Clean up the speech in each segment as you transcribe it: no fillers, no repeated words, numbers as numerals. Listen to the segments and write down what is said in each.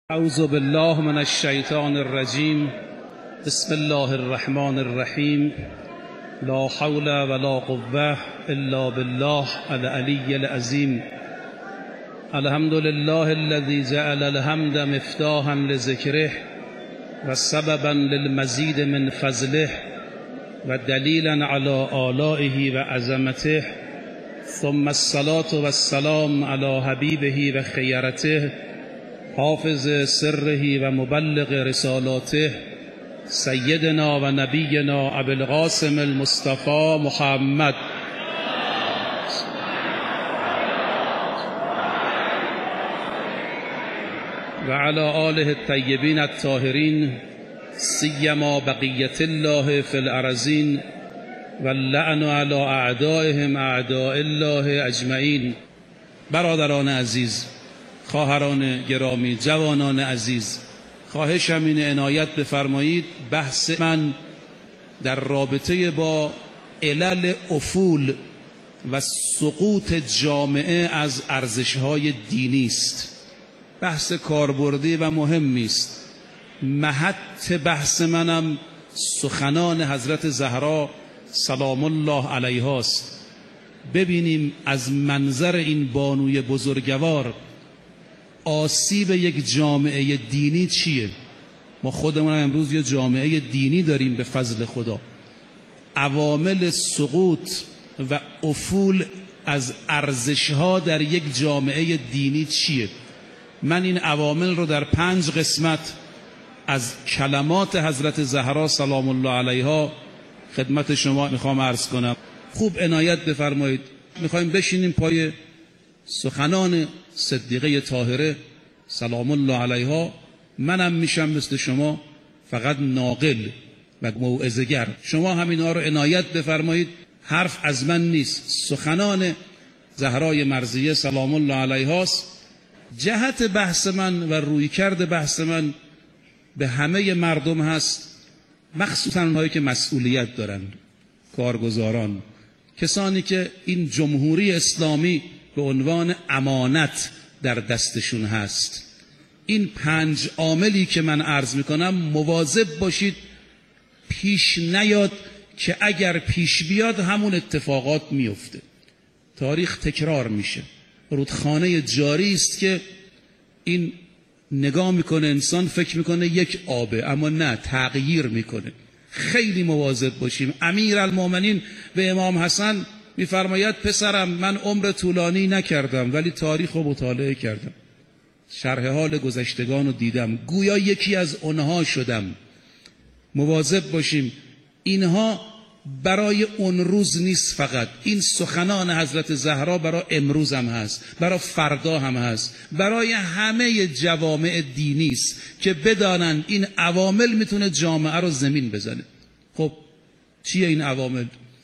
اعوذ بالله من الشیطان الرجیم. بسم الله الرحمن الرحیم. لا حول ولا قوة الا بالله العلی العظیم. الحمد لله الذي جعل الحمد مفتاحا لذکره و سببا للمزید من فضله و دلیلا علی آلائه و عظمته، ثم الصلاة والسلام علی حبیبه و خیرته، حافظ سره و مبلغ رسالاته، سیدنا و نبینا ابی القاسم المصطفى محمد و علی آله الطیبین الطاهرین، سیما بقیة الله فی الارضین و اللعن علی اعدائهم اعداء الله اجمعین. برادران عزیز، خواهران گرامی، جوانان عزیز، خواهشم اینه عنایت بفرمایید. بحث من در رابطه با علل افول و سقوط جامعه از ارزش‌های دینی است. بحث کاربردی و مهمی است. محط بحث منم سخنان حضرت زهرا سلام الله علیها است. ببینیم از منظر این بانوی بزرگوار آسیب یک جامعه دینی چیه. ما خودمون امروز یه جامعه دینی داریم به فضل خدا. عوامل سقوط و افول از ارزش‌ها در یک جامعه دینی چیه؟ من این عوامل رو در 5 قسمت از کلمات حضرت زهرا سلام الله علیها خدمت شما میخوام عرض کنم. خوب عنایت بفرمایید. میخوایم بشینیم پای سخنان صدیقه طاهره سلام الله علیها. منم میشم مثل شما فقط ناقل و موعظه‌گر. شما همینا رو عنایت بفرمایید. حرف از من نیست، سخنان زهرای مرضیه سلام الله علیها است. جهت بحث من و رویکرد بحث من به همه مردم هست، مخصوصا اونهایی که مسئولیت دارن، کارگزاران، کسانی که این جمهوری اسلامی به عنوان امانت در دستشون هست. این 5 عاملی که من عرض میکنم مواظب باشید پیش نیاد که اگر پیش بیاد همون اتفاقات میفته. تاریخ تکرار میشه. رودخانه جاری است که این نگاه میکنه انسان فکر میکنه یک آبه، اما نه، تغییر میکنه. خیلی مواظب باشیم. امیرالمومنین به امام حسن میفرماید پسرم من عمر طولانی نکردم ولی تاریخ رو مطالعه کردم، شرح حال گذشتگان رو دیدم، گویا یکی از اونها شدم. مواظب باشیم. اینها برای اون روز نیست، فقط این سخنان حضرت زهرا برای امروز هم هست، برای فردا هم هست، برای همه جوامع دینی است که بدانند این عوامل میتونه جامعه رو زمین بزنه. خب چیه این عوامل؟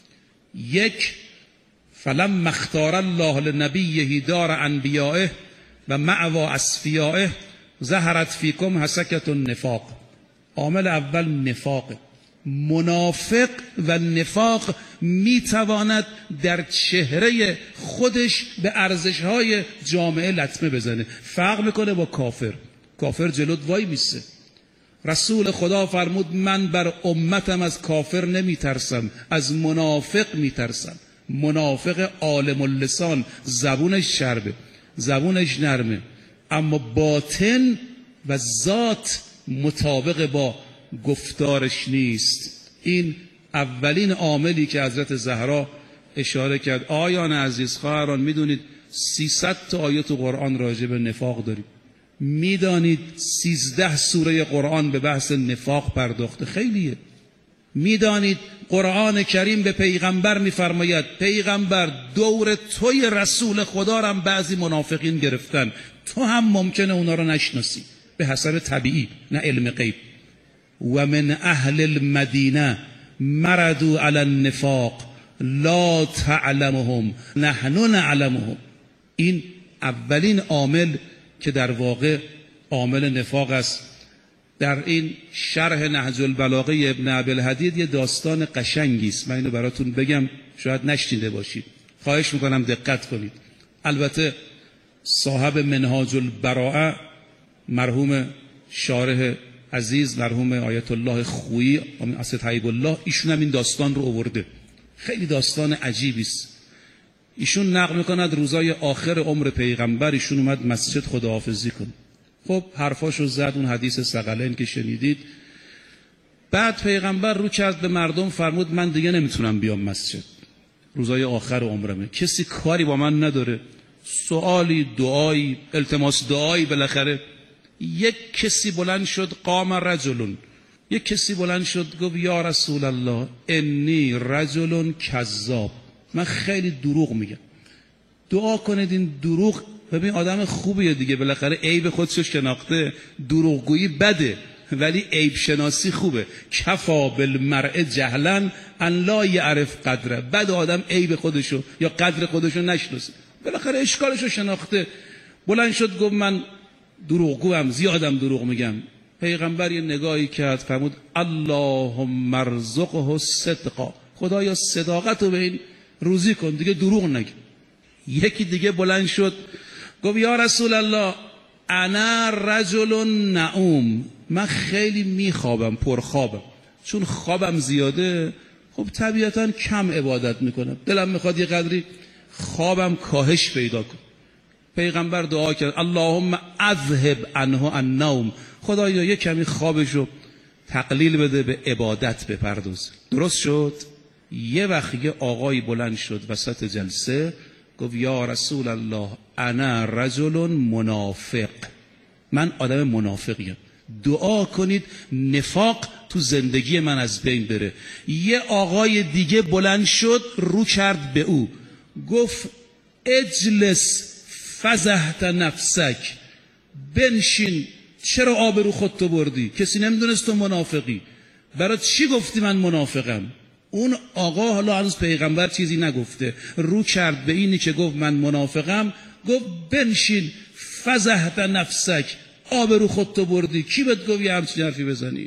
1، فلما اختار الله لنبیه دار انبیائه و مأوی اصفیائه ظهرت فیکم حسکة النفاق. عامل اول نفاق. منافق و نفاق میتواند در چهره خودش به ارزش‌های جامعه لطمه بزنه. فرق میکنه با کافر. کافر جلوت وای میسه. رسول خدا فرمود من بر امتم از کافر نمیترسم، از منافق میترسم. منافق عالم اللسان، زبونش شربه، زبونش نرمه، اما باطن و ذات مطابق با گفتارش نیست. این اولین عاملی که حضرت زهرا اشاره کرد. آیان عزیز، خواهران، میدونید 300 تا آیه تو قرآن راجع به نفاق داریم. میدانید 13 سوره قرآن به بحث نفاق پرداخته. خیلیه. میدانید قرآن کریم به پیغمبر میفرماید پیغمبر دور توی رسول خدا رو هم بعضی منافقین گرفتن، تو هم ممکنه اونا رو نشناسی به حسب طبیعی، نه علم غیب. و من اهل المدینه مردوا علی النفاق لا تعلمهم نحن نعلمهم. این اولین عامل که در واقع عامل نفاق است. در این شرح نهج البلاغه ابن ابی‌الحدید یه داستان قشنگی است. من اینو براتون بگم، شاید نشنیده باشید. خواهش میکنم دقت کنید. البته صاحب منهاج البراءه مرحوم شارح عزیز مرحوم آیت الله خویی اسد حبیب الله، ایشون هم این داستان رو آورده. خیلی داستان عجیبی است. ایشون نقل میکند روزای آخر عمر پیغمبر ایشون اومد مسجد خداحافظی کنه. خب حرفاشو زد، اون حدیث ثقلین که شنیدید. بعد پیغمبر رو کرد به مردم، فرمود من دیگه نمیتونم بیام مسجد، روزای آخر عمرمه، کسی کاری با من نداره، سوالی، دعایی، التماس دعایی. بالاخره یک کسی بلند شد، قام رجلون، یک کسی بلند شد گفت یا رسول الله انی رجل کذاب، من خیلی دروغ میگم، دعا کنید این دروغ. ببین آدم خوبیه دیگه، بالاخره عیب خودشو شناخته، دروغگویی بده ولی عیب شناسی خوبه. کفا بالمرء جهلا ان لا یعرف قدره، بد آدم عیب خودشو یا قدر خودشو نشناسه، بالاخره اشکالشو شناخته. بلند شد گفت من دروغگوام، زیادم دروغ میگم. پیغمبر یه نگاهی کرد، فرمود اللهم ارزقه الصدق، خدایا صداقت رو به این روزی کن، دیگه دروغ نگه. یکی دیگه بلند شد گفت یا رسول الله انا رجل نعوم، من خیلی میخوابم، پرخوابم، چون خوابم زیاده خب طبیعتا کم عبادت میکنم، دلم میخواد یه قدری خوابم کاهش پیدا کن. پیغمبر دعا کرد اللهم اذهب عنه النوم، خدایا یه کمی خوابشو تقلیل بده، به عبادت بپرداز. درست شد. یه وقت یه آقایی بلند شد وسط جلسه گفت یا رسول الله انا رجل منافق، من آدم منافقیم، دعا کنید نفاق تو زندگی من از بین بره. یه آقای دیگه بلند شد رو کرد به او گفت اجلس فزهت نفسک، بنشین، چرا آبرو خودتو بردی؟ کسی نمیدونست تو منافقی، برای چی گفتی من منافقم؟ اون آقا حالا هنوز پیغمبر چیزی نگفته، رو کرد به اینی که گفت من منافقم، گفت بنشین فزهت نفسک، آبرو خودتو بردی، کی بهت گفت یه همچین حرفی بزنی؟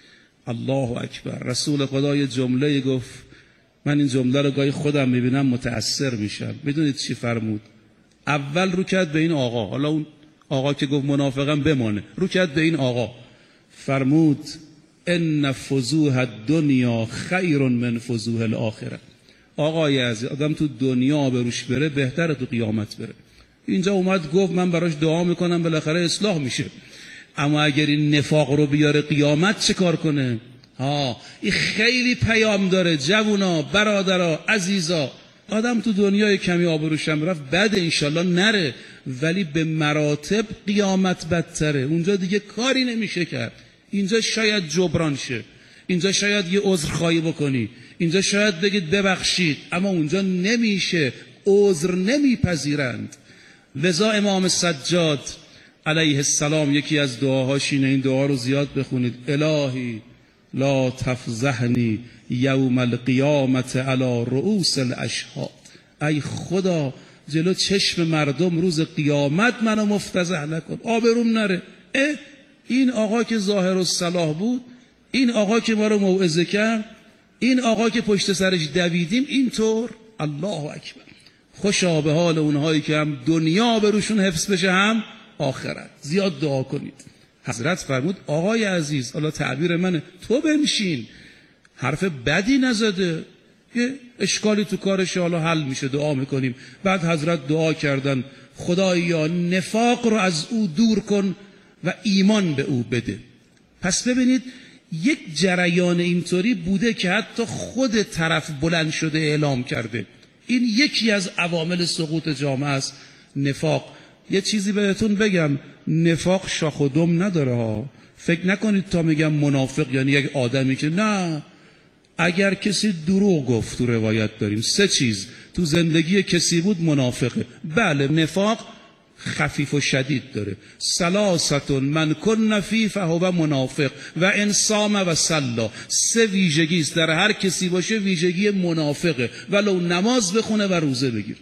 الله اکبر. رسول خدا یه جمله گفت، من این جمله رو گاهی خودم میبینم متأثر میشم. میدونید چی فرمود؟ اول رو کرد به این آقا، حالا اون آقا که گفت منافقم بمانه، رو کرد به این آقا، فرمود ان فضوح الدنیا خیر من فضوح الاخره. آقای عزیز، آدم تو دنیا بروش بره بهتره تو قیامت بره. اینجا اومد گفت من براش دعا میکنم بالاخره اصلاح میشه، اما اگر این نفاق رو بیاره قیامت چه کار کنه؟ این خیلی پیام داره. جوونا، برادرها، عزیزا، آدم تو دنیای کمی آبروشم رفت بده، انشالله نره، ولی به مراتب قیامت بدتره. اونجا دیگه کاری نمیشه کرد. اینجا شاید جبران شه، اینجا شاید یه عذرخواهی بکنی، اینجا شاید بگید ببخشید، اما اونجا نمیشه، عذر نمیپذیرند. لذا امام سجاد علیه السلام یکی از دعاهاش اینه، این دعا رو زیاد بخونید، الهی لا تفضحنی یوم القیامت علی رؤوس الاشهاد، ای خدا جلو چشم مردم روز قیامت منو مفتضح نکن، آبروم نره. این آقا که ظاهر الصلاح بود، این آقا که ما رو موعظه کرد، این آقا که پشت سرش دویدیم اینطور. الله اکبر. خوشا به حال اونهایی که هم دنیا بروشون حفظ بشه هم آخرت. زیاد دعا کنید. حضرت فرمود آقای عزیز، حالا تعبیر منه، تو بنشین، حرف بدی نزده، یه اشکالی تو کارش حالا حل میشه، دعا میکنیم. بعد حضرت دعا کردن خدایا نفاق رو از او دور کن و ایمان به او بده. پس ببینید یک جریان اینطوری بوده که حتی خود طرف بلند شده اعلام کرده. این یکی از عوامل سقوط جامعه است، نفاق. یه چیزی بهتون بگم، نفاق شاخ و دم نداره ها. فکر نکنید تا میگم منافق یعنی یک آدمی که نه. اگر کسی دروغ گفت، تو روایت داریم 3 چیز تو زندگی کسی بود منافقه. بله، نفاق خفیف و شدید داره. 3 من کن فیه فهو منافق و ان صام و صلی. 3 ویژگی است در هر کسی باشه، ویژگی منافقه، ولو نماز بخونه و روزه بگیر.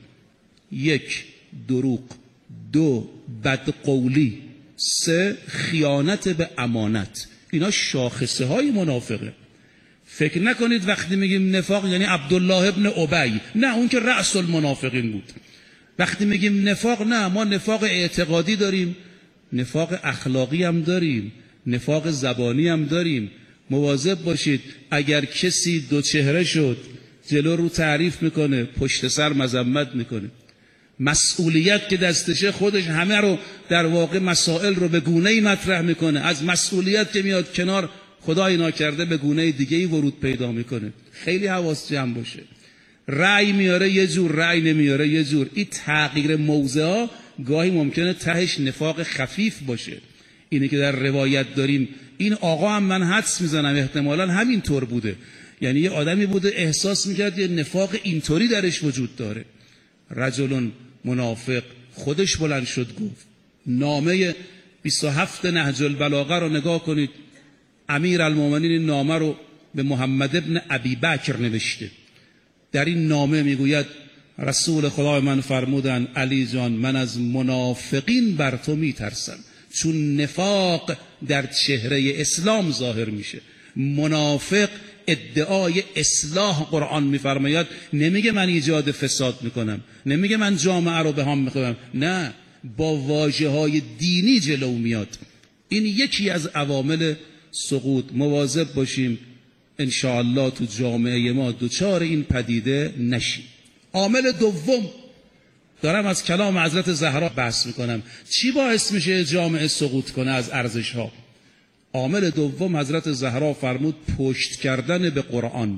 1 دروغ، 2 بدقولی، 3 خیانت به امانت. اینا شاخصه های منافقه. فکر نکنید وقتی میگیم نفاق یعنی عبدالله ابن ابی، نه، اون که رأس المنافقین بود. وقتی میگیم نفاق، نه، ما نفاق اعتقادی داریم، نفاق اخلاقی هم داریم، نفاق زبانی هم داریم. مواظب باشید اگر کسی دو چهره شد، جلو رو تعریف میکنه، پشت سر مذمت میکنه. مسئولیت که دستشه خودش همه رو در واقع مسائل رو به گونه‌ای مطرح میکنه، از مسئولیت که میاد کنار خدای ناکرده به گونه دیگه‌ای ورود پیدا میکنه. خیلی حواس جمع باشه. رأی میاره یه جور، رأی نمیاره یه جور. این تغییر موضع‌ها گاهی ممکنه تهش نفاق خفیف باشه. اینه که در روایت داریم. این آقا هم من حدس میزنم احتمالاً همین طور بوده. یعنی یه آدمی بوده احساس میکرد یه نفاق اینطوری درش وجود داره. رجل منافق خودش بلند شد گفت. نامه 27 نهج البلاغه رو نگاه کنید. امیر المومنین نامه رو به محمد ابن ابی بکر نوشته. در این نامه میگوید رسول خدا من فرمودن علی جان من از منافقین بر تو میترسم، چون نفاق در چهره اسلام ظاهر میشه. منافق ادعای اصلاح قرآن میفرماید، نمیگه من ایجاد فساد میکنم، نمیگه من جامعه رو به هم میخوام، نه، با واژه‌های دینی جلو میاد. این یکی از عوامل سقوط. مواظب باشیم انشاءالله تو جامعه ما دوچار این پدیده نشیم. عامل دوم، دارم از کلام حضرت زهرا بحث میکنم، چی باعث میشه جامعه سقوط کنه از ارزش ها؟ عامل دوم حضرت زهرا فرمود پشت کردن به قرآن.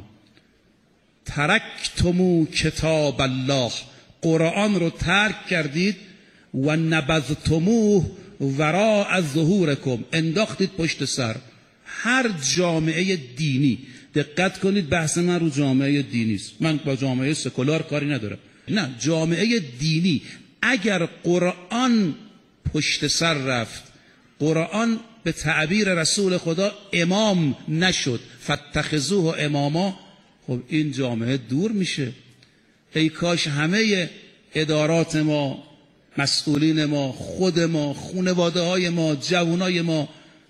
ترکتمو کتاب الله، قرآن رو ترک کردید، و نبذتموه وراء ظهورکم، انداختید پشت سر. هر جامعه دینی، دقت کنید بحث من رو جامعه دینی است، من با جامعه سکولار کاری ندارم، نه، جامعه دینی اگر قرآن پشت سر رفت، قرآن به تعبیر رسول خدا امام نشد، فاتخذوه اماما، خب این جامعه دور میشه. ای کاش همه ادارات ما، مسئولین ما، خود ما، خانواده های ما، جوانای ما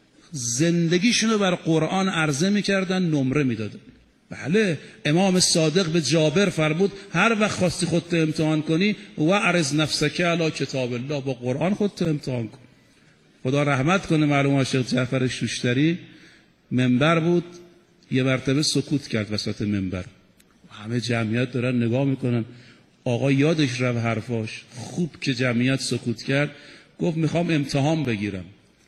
زندگیشونو بر قرآن عرضه میکردن، نمره میدادن. بله، امام صادق به جابر فرمود هر وقت خواستی خودت امتحان کنی و عرض نفسک علی کتاب الله، با قرآن خودت امتحان کن. خدا رحمت کنه مرحوم شیخ جعفر شوشتری، منبر بود، یه مرتبه سکوت کرد وسط منبر، همه جمعیت دارن نگاه میکنن، آقا یادش رفت حرفاش، خوب که جمعیت سکوت کرد گفت میخوام امتحان بگیرم.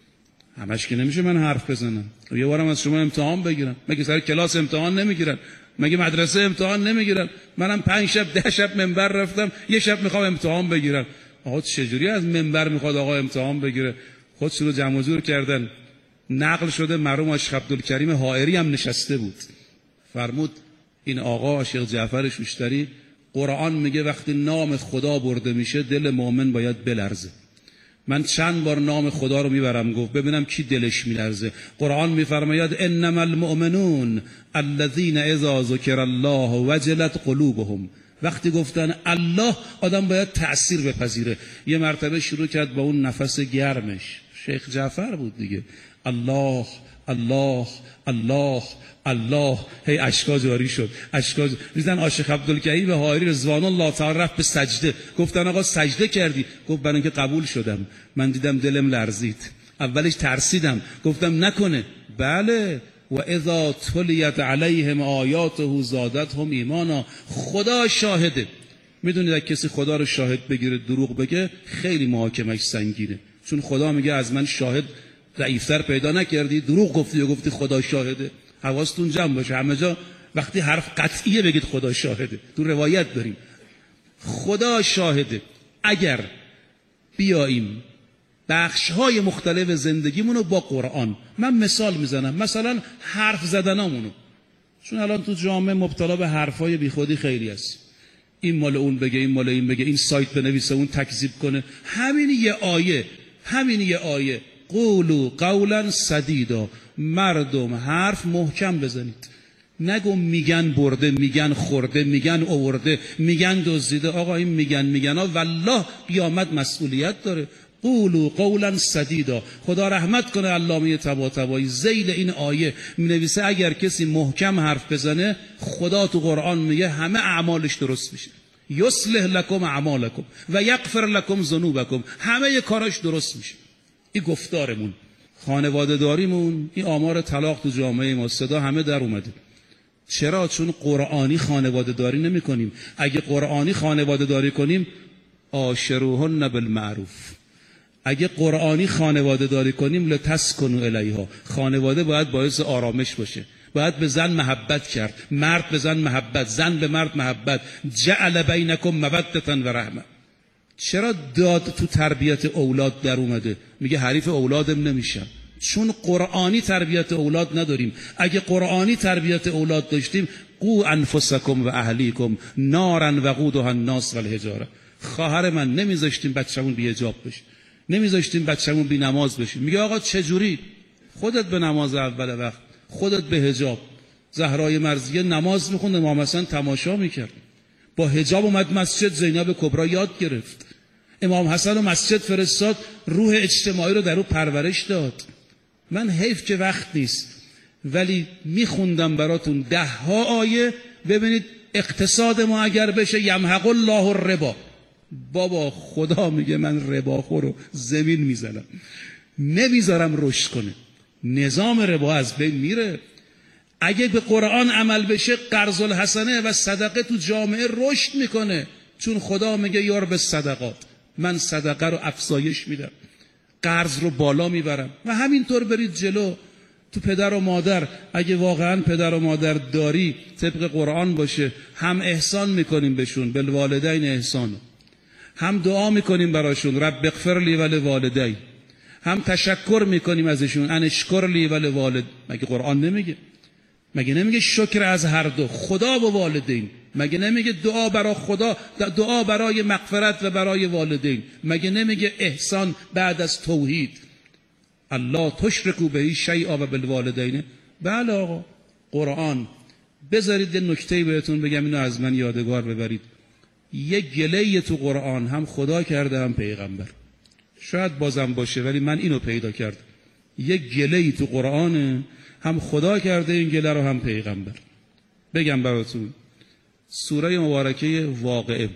همش که نمیشه من حرف بزنم، یه بارم از شما امتحان بگیرم. مگه سر کلاس امتحان نمیگیرن؟ مگه مدرسه امتحان نمیگیرن؟ منم 5 شب 10 شب منبر رفتم، یه شب میخوام امتحان بگیرم. آقا چجوری از منبر میخواد آقا امتحان بگیره؟ خودشون رو جمع و جور کردن. نقل شده مرحوم شیخ عبدالکریم حائری هم نشسته بود، فرمود این آقا شیخ جعفر شوشتری، قرآن میگه وقتی نام خدا برده میشه دل مؤمن باید بلرزه. من چند بار نام خدا رو میبرم، گفت ببینم کی دلش میلرزه. قرآن میفرماید انما المؤمنون الذين اذا ذکر الله وجلت قلوبهم، وقتی گفتن الله آدم باید تأثیر بپذیره. یه مرتبه شروع کرد با اون نفس گرمش، شیخ جعفر بود دیگه، الله الله الله الله، هی اشکا جاری شد، اشکا ریزن. عاشق عبدالکریم حائری رضوان الله تعالی رفت به سجده، گفتن آقا سجده کردی؟ گفت برای اینکه قبول شدم، من دیدم دلم لرزید، اولش ترسیدم، گفتم نکنه. بله، و اذا تلیت علیهم آیاته زادتهم ایمانا، خدا شاهده. میدونید اگه کسی خدا رو شاهد بگیره دروغ بگه خیلی محاکمش سنگینه، چون خدا میگه از من شاهد ضعیفتر پیدا نکردی، دروغ گفتی و گفتی خدا شاهده. حواستون جمع باشه، همه جا وقتی حرف قطعیه بگید خدا شاهده. تو روایت داریم خدا شاهده. اگر بیاییم بخش‌های مختلف زندگیمونو با قرآن، من مثال میزنم، مثلا حرف زدنامونو، چون الان تو جامعه مبتلا به حرفای بیخودی خیلی است، این مال اون بگه، این مال این بگه، این سایت بنویسه، اون تکذیب کنه. همین یه آیه قولوا قولا سدیدا، مردم حرف محکم بزنید، نگو میگن برده، میگن خورده، میگن آورده، میگن دزدیده. آقا این میگن ها والله قیامت مسئولیت داره. قولوا قولا سدیدا. خدا رحمت کنه علامه طباطبایی، ذیل این آیه مینویسه اگر کسی محکم حرف بزنه، خدا تو قرآن میگه همه اعمالش درست میشه، یصلح لکم اعمالکم و یغفر لکم ذنوبکم، همه کاراش درست میشه. این گفتارمون، خانواده داریمون، این آمار طلاق تو جامعه ما، صدا همه در اومده. چرا؟ چون قرآنی خانواده داری نمی کنیم. اگه قرآنی خانواده داری کنیم، عاشروهن بالمعروف. اگه قرآنی خانواده داری کنیم، لتسکنوا الیها. خانواده باید باعث آرامش باشه، باید به زن محبت کرد، مرد به زن محبت، زن به مرد محبت. جعل بینکم مودة و رحمه. چرا داد تو تربیت اولاد در اومده؟ میگه حریف اولادم نمیشم، چون قرآنی تربیت اولاد نداریم. اگه قرآنی تربیت اولاد داشتیم، قو انفسکم و اهلیکم نارا وقودها الناس والحجاره. خواهر من نمیذاشتیم بچه‌مون بی حجاب بشه، نمیذاشتیم بچه‌مون بی نماز بشه. میگه آقا چجوری؟ خودت به نماز اول وقت، خودت به حجاب. زهرای مرضیه نماز میخوند، امام حسن تماشا میکرد، با حجاب اومد مسجد، زینب کبرا یاد گرفت. امام حسن و مسجد فرستاد، روح اجتماعی رو در او پرورش داد. من حیف که وقت نیست، ولی میخوندم براتون 10 آیه. ببینید اقتصاد ما اگر بشه، یمحق الله الربا. بابا خدا میگه من رباخور رو زمین میزنم، نمیذارم رشد کنه. نظام ربا از بین میره. اگه به قرآن عمل بشه، قرض الحسنه و صدقه تو جامعه رشد میکنه، چون خدا میگه یار به صدقات، من صدقه رو افزایش میدم، قرض رو بالا میبرم. و همینطور برید جلو. تو پدر و مادر، اگه واقعا پدر و مادر داری، طبق قرآن باشه، هم احسان میکنیم بهشون، بالوالدین احسان، هم دعا میکنیم براشون، رب اغفر لی ولوالدی، هم تشکر میکنیم ازشون، ان اشکر لی ولوالد. مگه قرآن نمیگه؟ مگه نمیگه شکر از هر دو، خدا و والدین؟ مگه نمیگه دعا برای خدا، دعا برای مغفرت و برای والدین؟ مگه نمیگه احسان بعد از توحید، الله تشرکوا به شیئا و بالوالدین؟ بله آقا، قرآن. بذارید یه نکته بهتون بگم، اینو از من یادگار ببرید. یه گله تو قرآن هم خدا کرده هم پیغمبر. شاید بازم باشه، ولی من اینو پیدا کردم. یه گله تو قرآن هم خدا کرده این گله رو، هم پیغمبر. بگم براتون، سوره مبارکه واقعه،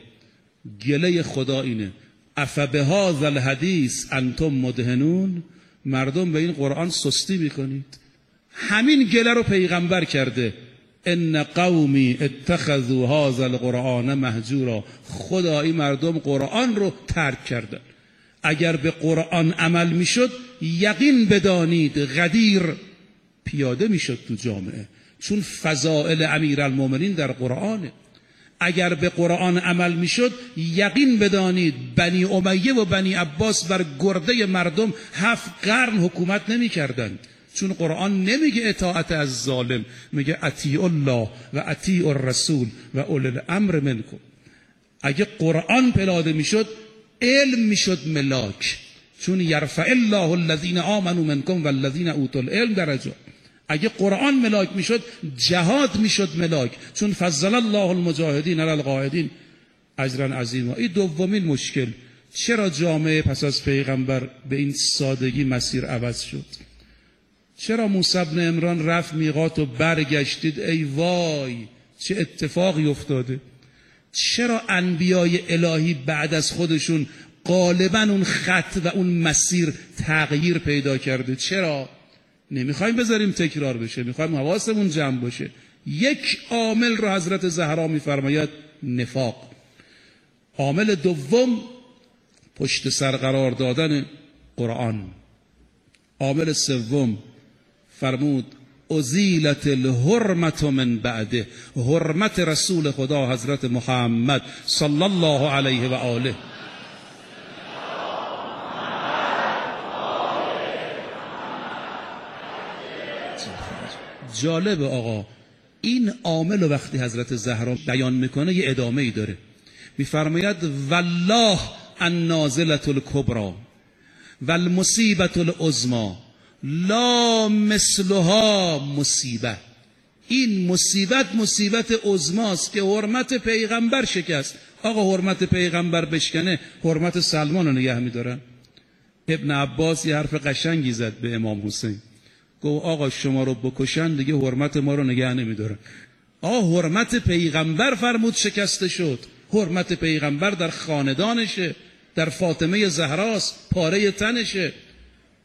گله خدا اینه: افبهذا الحدیث انتم مدهنون. مردم به این قرآن سستی میکنید. همین گله رو پیغمبر کرده: ان قومی اتخذوا هذا القرآن مهجورا. خدایی مردم قرآن رو ترک کردن. اگر به قرآن عمل میشد، یقین بدانید غدیر پیاده میشد تو جامعه، چون فضائل امیرالمومنین در قرآنه. اگر به قرآن عمل میشد، یقین بدانید بنی امیه و بنی عباس بر گرده مردم 7 قرن حکومت نمیکردند، چون قرآن نمیگه اطاعت از ظالم، میگه اطیعوا الله و اطیعوا الرسول و اولی الامر منکم. اگه قرآن پیاده میشد، علم میشد ملاک، چون یرفع الله الذین آمنوا منکم والذین اوتوا العلم درجات. اگه قرآن ملاک میشد، جهاد میشد ملاک، چون فضل الله المجاهدین علی القاعدین اجرا عظیما. این دومین مشکل. چرا جامعه پس از پیغمبر به این سادگی مسیر عوض شد؟ چرا موسی بن عمران رفت میقات و برگشتید ای وای چه اتفاقی افتاده؟ چرا انبیای الهی بعد از خودشون غالبا اون خط و اون مسیر تغییر پیدا کرده؟ چرا؟ نمیخوایم بذاریم تکرار بشه، میخوایم حواسمون جمع باشه. یک عامل رو حضرت زهرا میفرماید: نفاق. عامل دوم، پشت سر قرار دادن قرآن. عامل سوم فرمود: ازیلت الحرمت من بعده. حرمت رسول خدا حضرت محمد صلی الله علیه و آله. جالب آقا، این عامل وقتی حضرت زهرا بیان میکنه یه ادامه ای داره. میفرماید: والله النازلة الکبری والمصیبة العظمی لا مثلها مصیبه. این مصیبت عظماست که حرمت پیغمبر شکست. آقا حرمت پیغمبر بشکنه، حرمت سلمان رو نگه میدارن. ابن عباس یه حرف قشنگی زد به امام حسین، گفت آقا شما رو بکشن دیگه حرمت ما رو نگه نمیدارن. آقا حرمت پیغمبر فرمود شکسته شد. حرمت پیغمبر در خاندانشه، در فاطمه زهراست، پاره تنشه.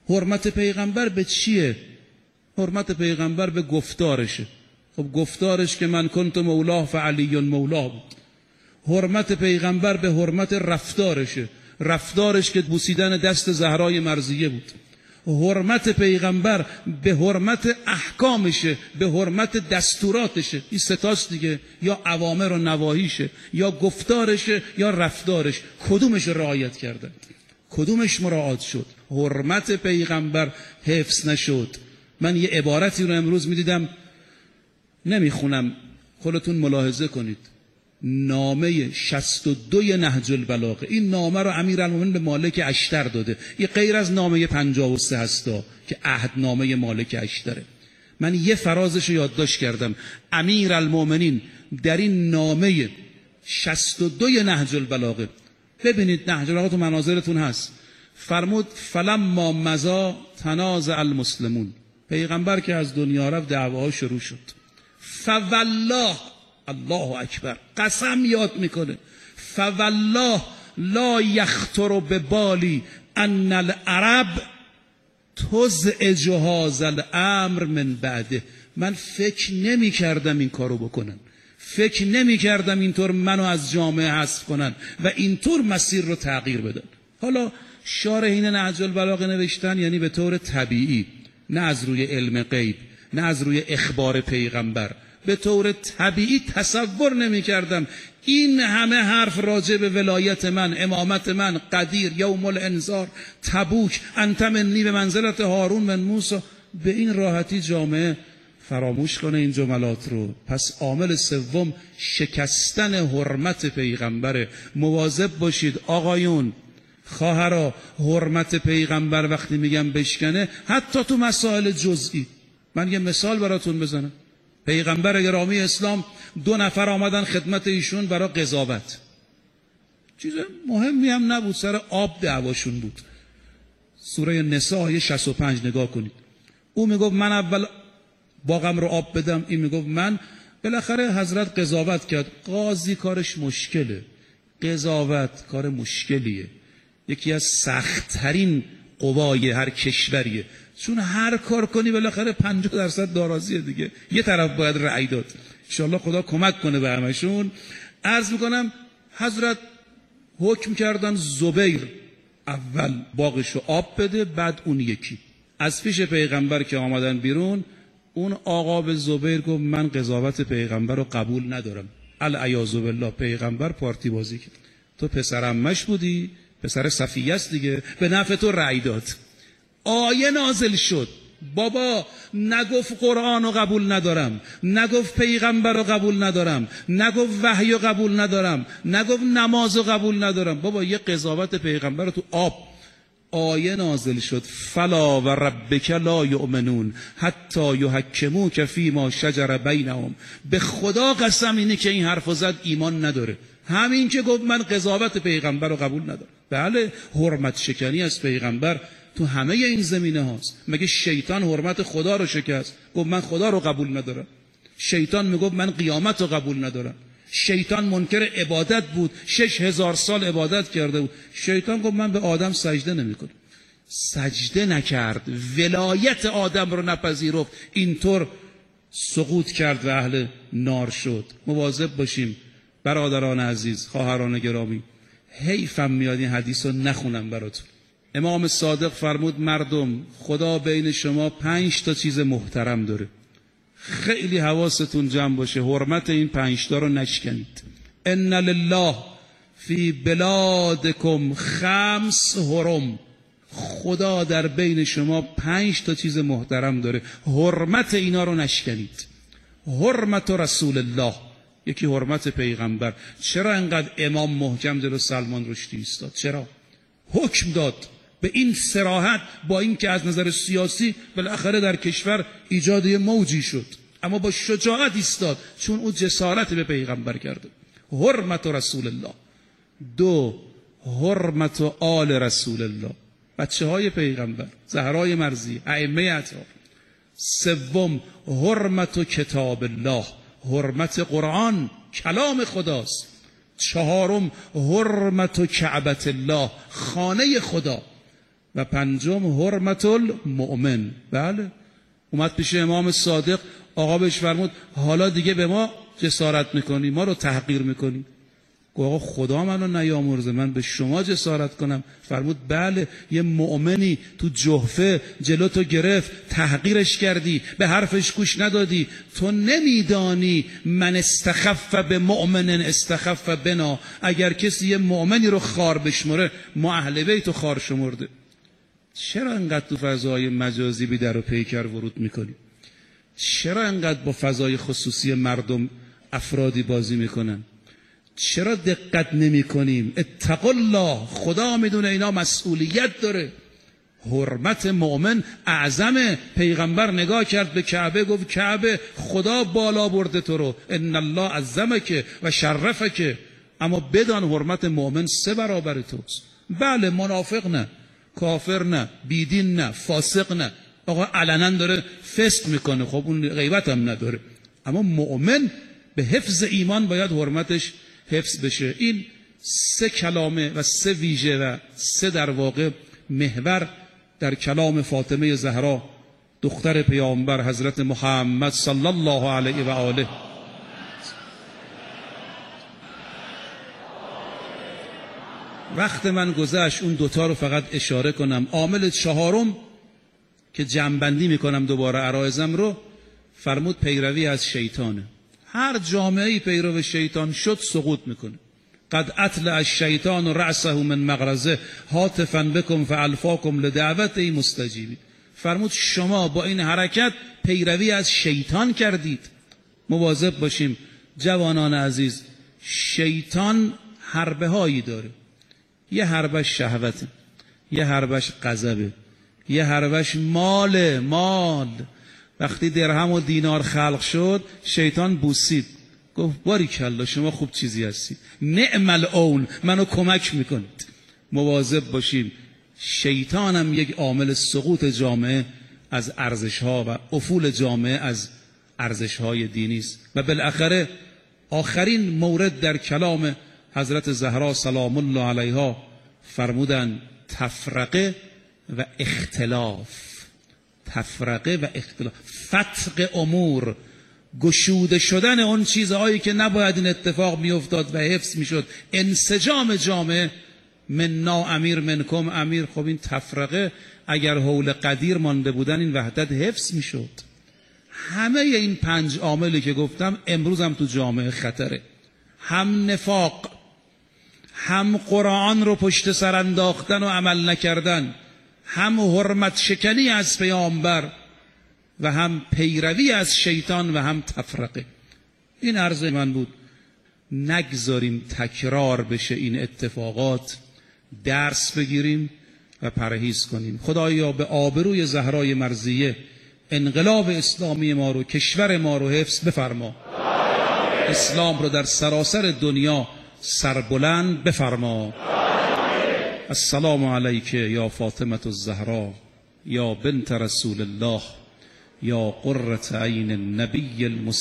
حرمت پیغمبر به چیه؟ حرمت پیغمبر به گفتارشه. خب گفتارش که من کنت مولاه فعلی مولاه بود. حرمت پیغمبر به حرمت رفتارشه. رفتارش که بوسیدن دست زهرای مرضیه بود. حرمت پیغمبر به حرمت احکامشه، به حرمت دستوراتشه. این ستاست دیگه، یا اوامر و نواهیشه، یا گفتارشه، یا رفتارش. کدومش رعایت کرده؟ کدومش مراعات شد؟ حرمت پیغمبر حفظ نشد. من یه عبارتی رو امروز میدیدم، نمیخونم، خودتون ملاحظه کنید. نامه 62 نهج البلاغه. این نامه رو امیرالمومنین به مالک اشتر داده. این غیر از نامه 53 هستا که عهدنامه مالک اشتره. من یه فرازش رو یادداشت کردم. امیرالمومنین در این نامه 62 نهج البلاغه، ببینید نهج البلاغه تو مناظرتون هست، فرمود فلما مضی تنازع المسلمون. پیغمبر که از دنیا رفت دعواها شروع شد. فوالله، الله اکبر، قسم یاد میکنه، فوالله لا یخطر ببالی ان العرب تزعج هذا الامر من بعده. من فکر نمی کردم این کارو بکنن، فکر نمی کردم اینطور منو از جامعه حذف کنن و اینطور مسیر رو تغییر بدن. حالا شارحین نهج البلاغه نوشتن یعنی به طور طبیعی، نه از روی علم غیب، نه از روی اخبار پیغمبر، به طور طبیعی تصور نمی کردم این همه حرف راجع به ولایت من، امامت من، قدیر، یوم الانذار، تبوک، انت منی به منزلت هارون من موسی، به این راحتی جامعه فراموش کنه این جملات رو. پس عامل سوم شکستن حرمت پیغمبره. مواظب باشید آقایون، خواهرا، حرمت پیغمبر وقتی میگم بشکنه، حتی تو مسائل جزئی. من یه مثال براتون بزنم. پیغمبر گرامی اسلام 2 نفر آمدن خدمت ایشون برای قضاوت. چیز مهمی هم نبود، سر آب دعواشون بود. سوره نساء آیه 65 نگاه کنید. او میگفت من اول باغم رو آب بدم، این میگفت من. بالاخره حضرت قضاوت کرد. قاضی کارش مشکله، قضاوت کار مشکلیه، یکی از سخت‌ترین قوای هر کشوریه، چون هر کار کنی بالاخره 50% ناراضیه دیگه، یه طرف باید رأی داد. انشاءالله خدا کمک کنه به همشون. عرض میکنم حضرت حکم کردن زبیر اول باغشو آب بده، بعد اون یکی. از پیش پیغمبر که آمدن بیرون، اون آقا به زبیر گفت من قضاوت پیغمبر رو قبول ندارم. العیاذ بالله. پیغمبر پارتی بازی کرد. تو پسر عمش بودی، پسر صفیه است دیگه، به نفع تو رأی داد. آیه نازل شد. بابا نگفت قرآن رو قبول ندارم، نگفت پیغمبر رو قبول ندارم، نگفت وحی رو قبول ندارم، نگفت نماز رو قبول ندارم. بابا یه قضاوت پیغمبر رو تو آب. آیه نازل شد فلا و ربک لا یؤمنون حتی یحکموک فیما شجر بینهم. به خدا قسم اینه که این حرف زد ایمان نداره. همین که گفت من قضاوت پیغمبر رو قبول ندارم. بله، حرمت شکنی از پیغمبر تو همه این زمینه هاست. مگه شیطان حرمت خدا رو شکست؟ گفت من خدا رو قبول ندارم. شیطان میگفت من قیامت رو قبول ندارم. شیطان منکر عبادت بود، 6000 سال عبادت کرده بود. شیطان گفت من به آدم سجده نمیکنم. سجده نکرد، ولایت آدم رو نپذیرفت، اینطور سقوط کرد و اهل نار شد. مواظب باشیم برادران عزیز، خواهران گرامی. حیفم میاد این حدیث رو نخونم براتون. امام صادق فرمود مردم، خدا بین شما 5 تا چیز محترم داره. خیلی حواستون جمع باشه، حرمت این 5 تا رو نشکنید. ان لله فی بلادکم 5 حرم. خدا در بین شما 5 تا چیز محترم داره، حرمت اینا رو نشکنید. حرمت رسول الله، یکی حرمت پیغمبر. چرا انقدر امام محکم جلو سلمان رشدی ایستاد؟ چرا حکم داد به این صراحت، با این که از نظر سیاسی بالاخره در کشور ایجاد موجی شد، اما با شجاعت ایستاد، چون او جسارت به پیغمبر کرده. حرمت رسول الله. 2 حرمت آل رسول الله، بچه های پیغمبر، زهرای مرضی، ائمه اطهار. 3 حرمت کتاب الله، حرمت قرآن، کلام خداست. 4 حرمت کعبة الله، خانه خدا. و پنجم حرمت المؤمن. بله، اومد پیش امام صادق، آقا بهش فرمود حالا دیگه به ما جسارت میکنی، ما رو تحقیر میکنی. آقا خدا منو نیامرزه من به شما جسارت کنم. فرمود بله، یه مؤمنی تو جحفه جلو تو گرفت، تحقیرش کردی، به حرفش گوش ندادی. تو نمیدانی من استخف به مؤمن استخف بنا. اگر کسی یه مؤمنی رو خار بشمره، ما اهل بیت رو خار شمرده. چرا انقدر تو فضای مجازی بی در و پیکر ورود میکنی؟ چرا انقدر با فضای خصوصی مردم افرادی بازی میکنن؟ چرا دقت نمی کنیم؟ اتقوا الله، خدا میدونه اینا مسئولیت داره. حرمت مؤمن اعظمه. پیغمبر نگاه کرد به کعبه، گفت کعبه خدا بالا برده تو رو، ان الله عظمک و شرفک، اما بدان حرمت مؤمن 3 برابر توست. بله، منافق نه، کافر نه، بیدین نه، فاسق نه، آقا علنا داره فسق میکنه، خب اون غیبت هم نداره، اما مؤمن به حفظ ایمان باید حرمتش حفظ بشه. این 3 کلامه و 3 ویژه و 3 در واقع محور در کلام فاطمه زهرا دختر پیامبر حضرت محمد صلی الله علیه و آله. وقت من گذشت، اون دوتا رو فقط اشاره کنم. عامل 4م که جمع‌بندی میکنم دوباره عرایزم رو، فرمود پیروی از شیطانه. هر جامعه‌ای پیرو شیطان شد سقوط میکنه. قد اطلع الشیطان رأسه من مغرزه هاتفا بکم فالفاکم لدعوته مستجیبی. فرمود شما با این حرکت پیروی از شیطان کردید. مواظب باشیم جوانان عزیز. شیطان حربه هایی داره. یه حربش شهوته، یه حربش غضبه، یه حربش مال. وقتی درهم و دینار خلق شد، شیطان بوسید، گفت باریکالله شما خوب چیزی هستی، نعم العون، منو کمک میکنید. مواظب باشیم. شیطان هم یک عامل سقوط جامعه از ارزش‌ها و افول جامعه از ارزش‌های دینی است. و بالاخره آخرین مورد در کلام حضرت زهرا سلام الله علیها فرمودن تفرقه و اختلاف. تفرقه و اختلاف، فتق امور، گشوده شدن اون چیزهایی که نباید این اتفاق میافتاد و حفظ میشد. انسجام جامعه، منا امیر منکم امیر. خب این تفرقه اگر حول قدیر مانده بودن این وحدت حفظ میشد. همه این 5 عاملی که گفتم امروز هم تو جامعه خطره. هم نفاق، هم قرآن رو پشت سر انداختن و عمل نکردن، هم حرمت شکنی از پیامبر و هم پیروی از شیطان و هم تفرقه. این عرض من بود. نگذاریم تکرار بشه این اتفاقات، درس بگیریم و پرهیز کنیم. خدایا به آبروی زهرای مرضیه انقلاب اسلامی ما رو، کشور ما رو حفظ بفرما. اسلام رو در سراسر دنیا سربلند بفرما. السلام علیک یا فاطمه الزهرا یا بنت رسول الله یا قرة عین النبی المصطفى.